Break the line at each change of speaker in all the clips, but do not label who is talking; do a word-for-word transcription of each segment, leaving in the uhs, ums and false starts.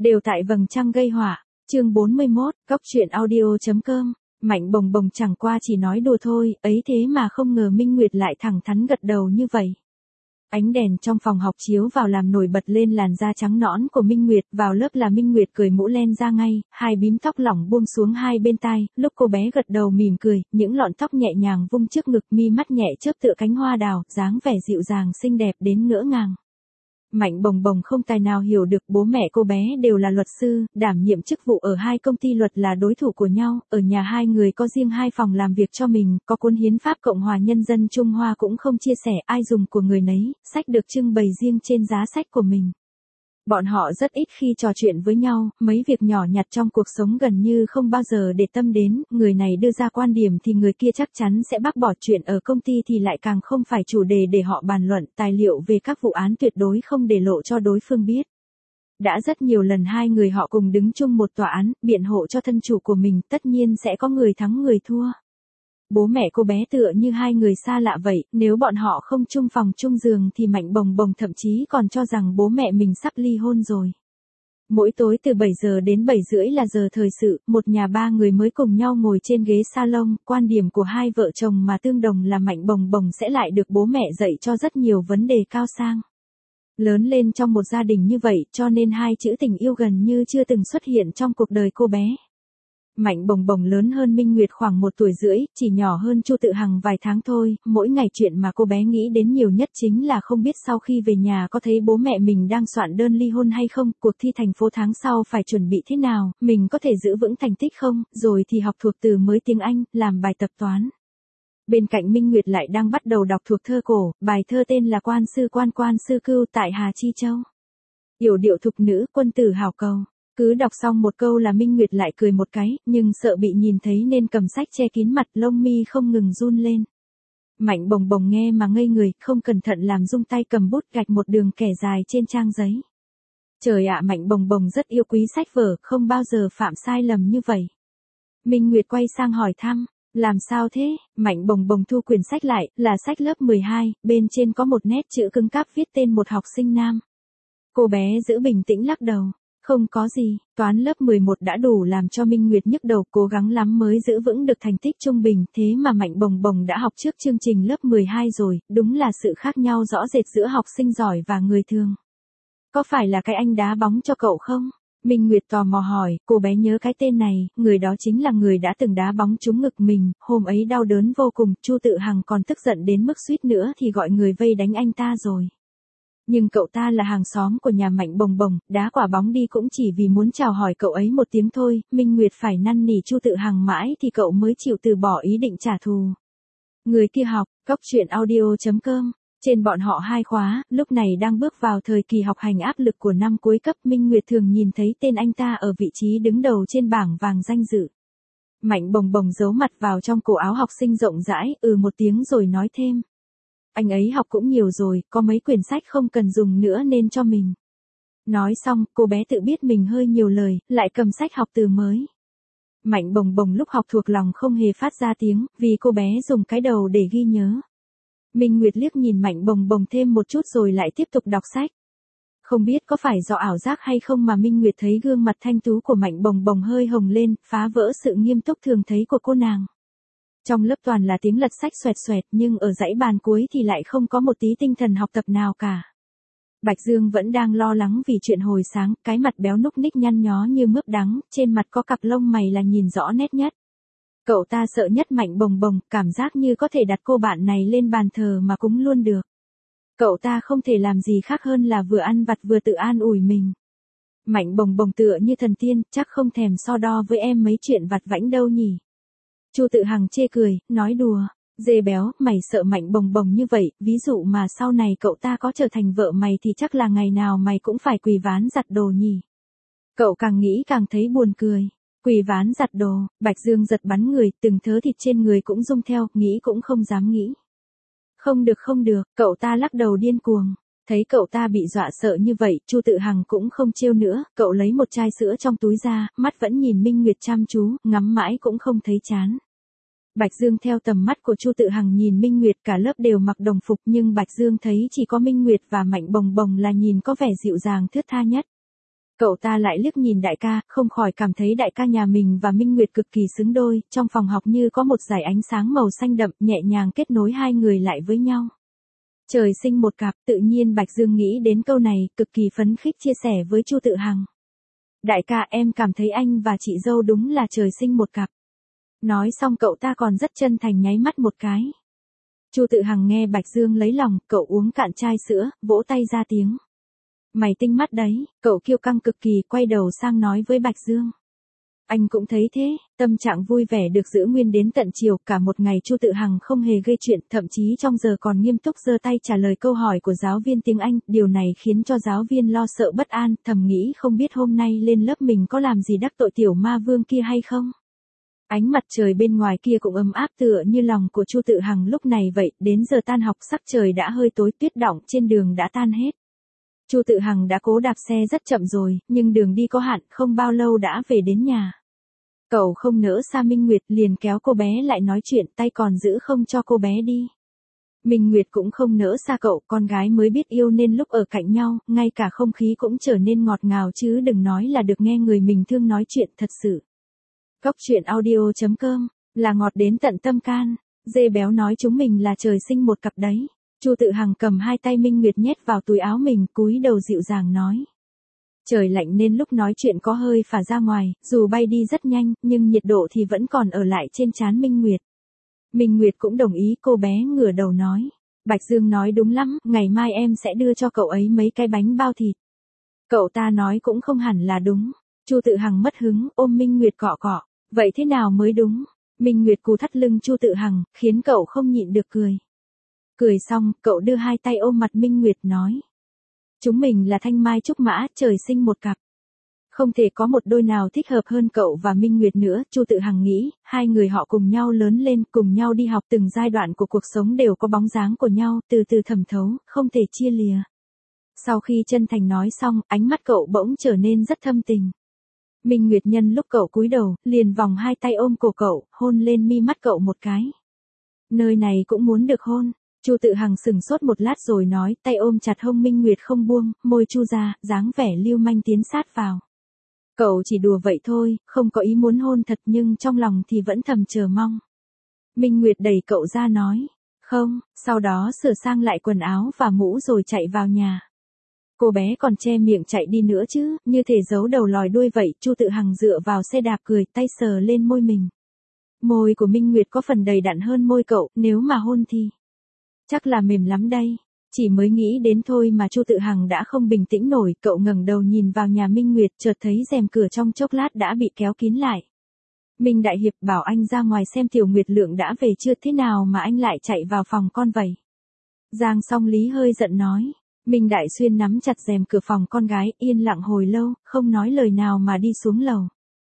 Đều tại vầng trăng gây họa. Chương bốn mươi mốt, Cóc truyện audio chấm com. Mạnh Bồng Bồng chẳng qua chỉ nói đùa thôi, ấy thế mà không ngờ Minh Nguyệt lại thẳng thắn gật đầu như vậy. Ánh đèn trong phòng học chiếu vào làm nổi bật lên làn da trắng nõn của Minh Nguyệt, vào lớp là Minh Nguyệt cười mũ len ra ngay, hai bím tóc lỏng buông xuống hai bên tai, lúc cô bé gật đầu mỉm cười, những lọn tóc nhẹ nhàng vung trước ngực, mi mắt nhẹ chớp tựa cánh hoa đào, dáng vẻ dịu dàng xinh đẹp đến ngỡ ngàng. Mạnh Bồng Bồng không tài nào hiểu được bố mẹ cô bé đều là luật sư, đảm nhiệm chức vụ ở hai công ty luật là đối thủ của nhau, ở nhà hai người có riêng hai phòng làm việc cho mình, có cuốn hiến pháp Cộng hòa Nhân dân Trung Hoa cũng không chia sẻ, ai dùng của người nấy, sách được trưng bày riêng trên giá sách của mình. Bọn họ rất ít khi trò chuyện với nhau, mấy việc nhỏ nhặt trong cuộc sống gần như không bao giờ để tâm đến, người này đưa ra quan điểm thì người kia chắc chắn sẽ bác bỏ, chuyện ở công ty thì lại càng không phải chủ đề để họ bàn luận, tài liệu về các vụ án tuyệt đối không để lộ cho đối phương biết. Đã rất nhiều lần hai người họ cùng đứng chung một tòa án, biện hộ cho thân chủ của mình, tất nhiên sẽ có người thắng người thua. Bố mẹ cô bé tựa như hai người xa lạ vậy, nếu bọn họ không chung phòng chung giường thì Mạnh Bồng Bồng thậm chí còn cho rằng bố mẹ mình sắp ly hôn rồi. Mỗi tối từ bảy giờ đến bảy rưỡi là giờ thời sự, một nhà ba người mới cùng nhau ngồi trên ghế salon, quan điểm của hai vợ chồng mà tương đồng là Mạnh Bồng Bồng sẽ lại được bố mẹ dạy cho rất nhiều vấn đề cao sang. Lớn lên trong một gia đình như vậy cho nên hai chữ tình yêu gần như chưa từng xuất hiện trong cuộc đời cô bé. Mạnh Bồng Bồng lớn hơn Minh Nguyệt khoảng một tuổi rưỡi, chỉ nhỏ hơn Chu Tự Hằng vài tháng thôi, mỗi ngày chuyện mà cô bé nghĩ đến nhiều nhất chính là không biết sau khi về nhà có thấy bố mẹ mình đang soạn đơn ly hôn hay không, cuộc thi thành phố tháng sau phải chuẩn bị thế nào, mình có thể giữ vững thành tích không, rồi thì học thuộc từ mới tiếng Anh, làm bài tập toán. Bên cạnh Minh Nguyệt lại đang bắt đầu đọc thuộc thơ cổ, bài thơ tên là Quan sư quan quan sư cưu tại Hà Chi Châu. Yểu điệu thục nữ, quân tử hảo cầu. Cứ đọc xong một câu là Minh Nguyệt lại cười một cái, nhưng sợ bị nhìn thấy nên cầm sách che kín mặt, lông mi không ngừng run lên. Mạnh Bồng Bồng nghe mà ngây người, không cẩn thận làm rung tay cầm bút gạch một đường kẻ dài trên trang giấy. Trời ạ, Mạnh Bồng Bồng rất yêu quý sách vở, không bao giờ phạm sai lầm như vậy. Minh Nguyệt quay sang hỏi thăm, làm sao thế? Mạnh Bồng Bồng thu quyển sách lại, là sách lớp mười hai, bên trên có một nét chữ cứng cáp viết tên một học sinh nam. Cô bé giữ bình tĩnh lắc đầu. Không có gì, toán lớp mười một đã đủ làm cho Minh Nguyệt nhức đầu, cố gắng lắm mới giữ vững được thành tích trung bình, thế mà Mạnh Bồng Bồng đã học trước chương trình lớp mười hai rồi, đúng là sự khác nhau rõ rệt giữa học sinh giỏi và người thường. Có phải là cái anh đá bóng cho cậu không? Minh Nguyệt tò mò hỏi, cô bé nhớ cái tên này, người đó chính là người đã từng đá bóng trúng ngực mình, hôm ấy đau đớn vô cùng, Chu Tự Hằng còn tức giận đến mức suýt nữa thì gọi người vây đánh anh ta rồi. Nhưng cậu ta là hàng xóm của nhà Mạnh Bồng Bồng, đá quả bóng đi cũng chỉ vì muốn chào hỏi cậu ấy một tiếng thôi, Minh Nguyệt phải năn nỉ Chu Tự Hằng mãi thì cậu mới chịu từ bỏ ý định trả thù. Người kia học, Cóc truyện audio chấm com. Trên bọn họ hai khóa, lúc này đang bước vào thời kỳ học hành áp lực của năm cuối cấp, Minh Nguyệt thường nhìn thấy tên anh ta ở vị trí đứng đầu trên bảng vàng danh dự. Mạnh Bồng Bồng giấu mặt vào trong cổ áo học sinh rộng rãi, ừ một tiếng rồi nói thêm. Anh ấy học cũng nhiều rồi, có mấy quyển sách không cần dùng nữa nên cho mình. Nói xong, cô bé tự biết mình hơi nhiều lời, lại cầm sách học từ mới. Mạnh Bồng Bồng lúc học thuộc lòng không hề phát ra tiếng, vì cô bé dùng cái đầu để ghi nhớ. Minh Nguyệt liếc nhìn Mạnh Bồng Bồng thêm một chút rồi lại tiếp tục đọc sách. Không biết có phải do ảo giác hay không mà Minh Nguyệt thấy gương mặt thanh tú của Mạnh Bồng Bồng hơi hồng lên, phá vỡ sự nghiêm túc thường thấy của cô nàng. Trong lớp toàn là tiếng lật sách xoẹt xoẹt, nhưng ở dãy bàn cuối thì lại không có một tí tinh thần học tập nào cả. Bạch Dương vẫn đang lo lắng vì chuyện hồi sáng, cái mặt béo núc ních nhăn nhó như mướp đắng, trên mặt có cặp lông mày là nhìn rõ nét nhất. Cậu ta sợ nhất Mạnh Bồng Bồng, cảm giác như có thể đặt cô bạn này lên bàn thờ mà cúng luôn được. Cậu ta không thể làm gì khác hơn là vừa ăn vặt vừa tự an ủi mình. Mạnh Bồng Bồng tựa như thần tiên, chắc không thèm so đo với em mấy chuyện vặt vãnh đâu nhỉ. Chu Tự Hằng chê cười, nói đùa, dê béo, mày sợ Mạnh Bồng Bồng như vậy, ví dụ mà sau này cậu ta có trở thành vợ mày thì chắc là ngày nào mày cũng phải quỳ ván giặt đồ nhỉ. Cậu càng nghĩ càng thấy buồn cười. Quỳ ván giặt đồ, Bạch Dương giật bắn người, từng thớ thịt trên người cũng rung theo, nghĩ cũng không dám nghĩ. Không được không được, cậu ta lắc đầu điên cuồng. Thấy cậu ta bị dọa sợ như vậy, Chu Tự Hằng cũng không trêu nữa, cậu lấy một chai sữa trong túi ra, mắt vẫn nhìn Minh Nguyệt chăm chú, ngắm mãi cũng không thấy chán. Bạch Dương theo tầm mắt của Chu Tự Hằng nhìn Minh Nguyệt, cả lớp đều mặc đồng phục nhưng Bạch Dương thấy chỉ có Minh Nguyệt và Mạnh Bồng Bồng là nhìn có vẻ dịu dàng thướt tha nhất. Cậu ta lại liếc nhìn đại ca, không khỏi cảm thấy đại ca nhà mình và Minh Nguyệt cực kỳ xứng đôi, trong phòng học như có một dải ánh sáng màu xanh đậm nhẹ nhàng kết nối hai người lại với nhau. Trời sinh một cặp, tự nhiên Bạch Dương nghĩ đến câu này, cực kỳ phấn khích chia sẻ với Chu Tự Hằng. Đại ca, em cảm thấy anh và chị dâu đúng là trời sinh một cặp. Nói xong cậu ta còn rất chân thành nháy mắt một cái. Chu Tự Hằng nghe Bạch Dương lấy lòng, cậu uống cạn chai sữa, vỗ tay ra tiếng. Mày tinh mắt đấy, cậu kiêu căng cực kỳ, quay đầu sang nói với Bạch Dương. Anh cũng thấy thế, tâm trạng vui vẻ được giữ nguyên đến tận chiều, cả một ngày Chu Tự Hằng không hề gây chuyện, thậm chí trong giờ còn nghiêm túc giơ tay trả lời câu hỏi của giáo viên tiếng Anh, điều này khiến cho giáo viên lo sợ bất an, thầm nghĩ không biết hôm nay lên lớp mình có làm gì đắc tội tiểu ma vương kia hay không. Ánh mặt trời bên ngoài kia cũng ấm áp tựa như lòng của Chu Tự Hằng lúc này vậy, đến giờ tan học sắc trời đã hơi tối, tuyết đọng trên đường đã tan hết. Chu Tự Hằng đã cố đạp xe rất chậm rồi, nhưng đường đi có hạn, không bao lâu đã về đến nhà. Cậu không nỡ xa Minh Nguyệt, liền kéo cô bé lại nói chuyện, tay còn giữ không cho cô bé đi. Minh Nguyệt cũng không nỡ xa cậu, con gái mới biết yêu nên lúc ở cạnh nhau, ngay cả không khí cũng trở nên ngọt ngào chứ đừng nói là được nghe người mình thương nói chuyện thật sự. Cóc truyện audio chấm com, là ngọt đến tận tâm can. Dê béo nói chúng mình là trời sinh một cặp đấy. Chu Tự Hằng cầm hai tay Minh Nguyệt nhét vào túi áo mình, cúi đầu dịu dàng nói. Trời lạnh nên lúc nói chuyện có hơi phả ra ngoài, dù bay đi rất nhanh, nhưng nhiệt độ thì vẫn còn ở lại trên trán Minh Nguyệt. Minh Nguyệt cũng đồng ý, cô bé ngửa đầu nói. Bạch Dương nói đúng lắm, ngày mai em sẽ đưa cho cậu ấy mấy cái bánh bao thịt. Cậu ta nói cũng không hẳn là đúng. Chu Tự Hằng mất hứng, ôm Minh Nguyệt cọ cọ. Vậy thế nào mới đúng? Minh Nguyệt cù thắt lưng Chu Tự Hằng, khiến cậu không nhịn được cười. Cười xong, cậu đưa hai tay ôm mặt Minh Nguyệt nói. Chúng mình là thanh mai trúc mã, trời sinh một cặp. Không thể có một đôi nào thích hợp hơn cậu và Minh Nguyệt nữa, Chu Tự Hằng nghĩ, hai người họ cùng nhau lớn lên, cùng nhau đi học, từng giai đoạn của cuộc sống đều có bóng dáng của nhau, từ từ thẩm thấu, không thể chia lìa. Sau khi chân thành nói xong, ánh mắt cậu bỗng trở nên rất thâm tình. Minh Nguyệt nhân lúc cậu cúi đầu, liền vòng hai tay ôm cổ cậu, hôn lên mi mắt cậu một cái. Nơi này cũng muốn được hôn. Chu Tự Hằng sừng sốt một lát rồi nói, tay ôm chặt hông Minh Nguyệt không buông, môi chu ra, dáng vẻ lưu manh tiến sát vào. Cậu chỉ đùa vậy thôi, không có ý muốn hôn thật nhưng trong lòng thì vẫn thầm chờ mong. Minh Nguyệt đẩy cậu ra nói, không, sau đó sửa sang lại quần áo và mũ rồi chạy vào nhà. Cô bé còn che miệng chạy đi nữa chứ, như thể giấu đầu lòi đuôi vậy, Chu Tự Hằng dựa vào xe đạp cười, tay sờ lên môi mình. Môi của Minh Nguyệt có phần đầy đặn hơn môi cậu, nếu mà hôn thì chắc là mềm lắm đây. Chỉ mới nghĩ đến thôi mà Chu Tự Hằng đã không bình tĩnh nổi, cậu ngẩng đầu nhìn vào nhà Minh Nguyệt, chợt thấy rèm cửa trong chốc lát đã bị kéo kín lại. Minh Đại Hiệp bảo anh ra ngoài xem Tiểu Nguyệt Lượng đã về chưa, thế nào mà anh lại chạy vào phòng con vậy? Giang Song Lý hơi giận nói. Minh Đại Xuyên nắm chặt rèm cửa phòng con gái, yên lặng hồi lâu, không nói lời nào mà đi xuống lầu.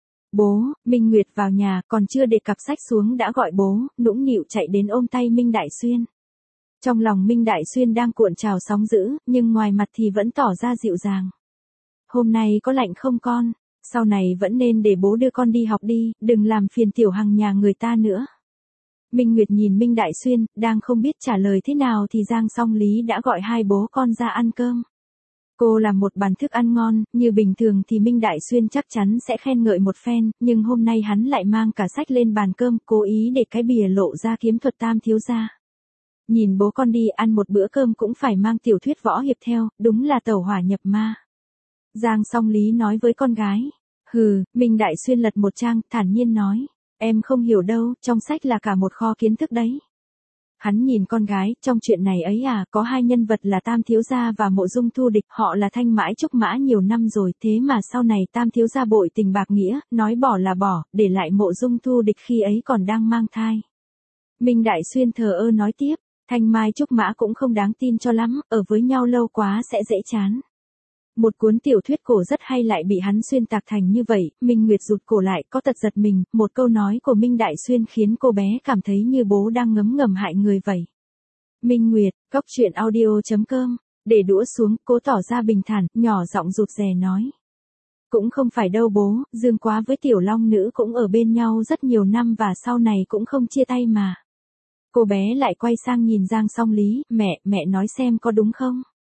Bố, Minh Nguyệt vào nhà, còn chưa để cặp sách xuống đã gọi bố, nũng nịu chạy đến ôm tay Minh Đại Xuyên. Trong lòng Minh Đại Xuyên đang cuộn trào sóng dữ, nhưng ngoài mặt thì vẫn tỏ ra dịu dàng. Hôm nay có lạnh không con? Sau này vẫn nên để bố đưa con đi học đi, đừng làm phiền Tiểu Hằng nhà người ta nữa. Minh Nguyệt nhìn Minh Đại Xuyên, đang không biết trả lời thế nào thì Giang Song Lý đã gọi hai bố con ra ăn cơm. Cô làm một bàn thức ăn ngon, như bình thường thì Minh Đại Xuyên chắc chắn sẽ khen ngợi một phen, nhưng hôm nay hắn lại mang cả sách lên bàn cơm, cố ý để cái bìa lộ ra kiếm thuật Tam thiếu gia. Nhìn bố con đi ăn một bữa cơm cũng phải mang tiểu thuyết võ hiệp theo, đúng là tẩu hỏa nhập ma. Giang Song Lý nói với con gái. Hừ, Minh Đại Xuyên lật một trang, thản nhiên nói. Em không hiểu đâu, trong sách là cả một kho kiến thức đấy. Hắn nhìn con gái, trong chuyện này ấy à, có hai nhân vật là Tam thiếu gia và Mộ Dung Thu Địch, họ là thanh mãi trúc mã nhiều năm rồi, thế mà sau này Tam thiếu gia bội tình bạc nghĩa, nói bỏ là bỏ, để lại Mộ Dung Thu Địch khi ấy còn đang mang thai. Minh Đại Xuyên thờ ơ nói tiếp, thanh mai trúc mã cũng không đáng tin cho lắm, ở với nhau lâu quá sẽ dễ chán. Một cuốn tiểu thuyết cổ rất hay lại bị hắn xuyên tạc thành như vậy, Minh Nguyệt rụt cổ lại, có tật giật mình, một câu nói của Minh Đại Xuyên khiến cô bé cảm thấy như bố đang ngấm ngầm hại người vậy. Minh Nguyệt, cóc truyện audio chấm com, để đũa xuống, cố tỏ ra bình thản, nhỏ giọng rụt rè nói. Cũng không phải đâu bố, Dương Quá với Tiểu Long Nữ cũng ở bên nhau rất nhiều năm và sau này cũng không chia tay mà. Cô bé lại quay sang nhìn Giang Song Lý, mẹ, mẹ nói xem có đúng không?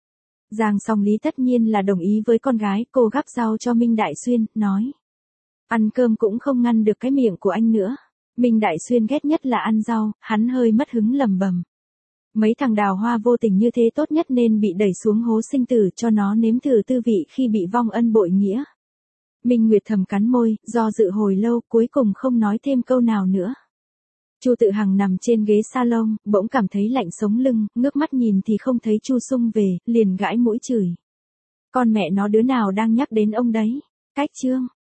Giang Song Lý tất nhiên là đồng ý với con gái, cô gắp rau cho Minh Đại Xuyên, nói. Ăn cơm cũng không ngăn được cái miệng của anh nữa. Minh Đại Xuyên ghét nhất là ăn rau, hắn hơi mất hứng lầm bầm. Mấy thằng đào hoa vô tình như thế tốt nhất nên bị đẩy xuống hố sinh tử cho nó nếm thử tư vị khi bị vong ân bội nghĩa. Minh Nguyệt thầm cắn môi, do dự hồi lâu, cuối cùng không nói thêm câu nào nữa. Chu Tự Hằng nằm trên ghế salon, bỗng cảm thấy lạnh sống lưng, ngước mắt nhìn thì không thấy Chu Sung về, liền gãi mũi chửi. Con mẹ nó đứa nào đang nhắc đến ông đấy? Cách chương.